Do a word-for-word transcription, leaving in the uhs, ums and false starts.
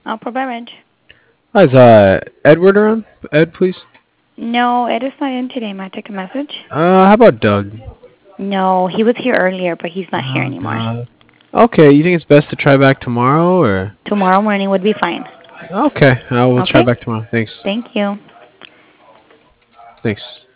Alpha Beverage. Hi, is uh, Edward around? Ed, please. No, Ed is not in today. May I take a message? Uh, how about Doug? No, he was here earlier, but he's not here Oh, anymore. God. Okay, you think it's best to try back tomorrow, or? Tomorrow morning would be fine. Okay, I will try Okay? back tomorrow. Thanks. Thank you. Thanks.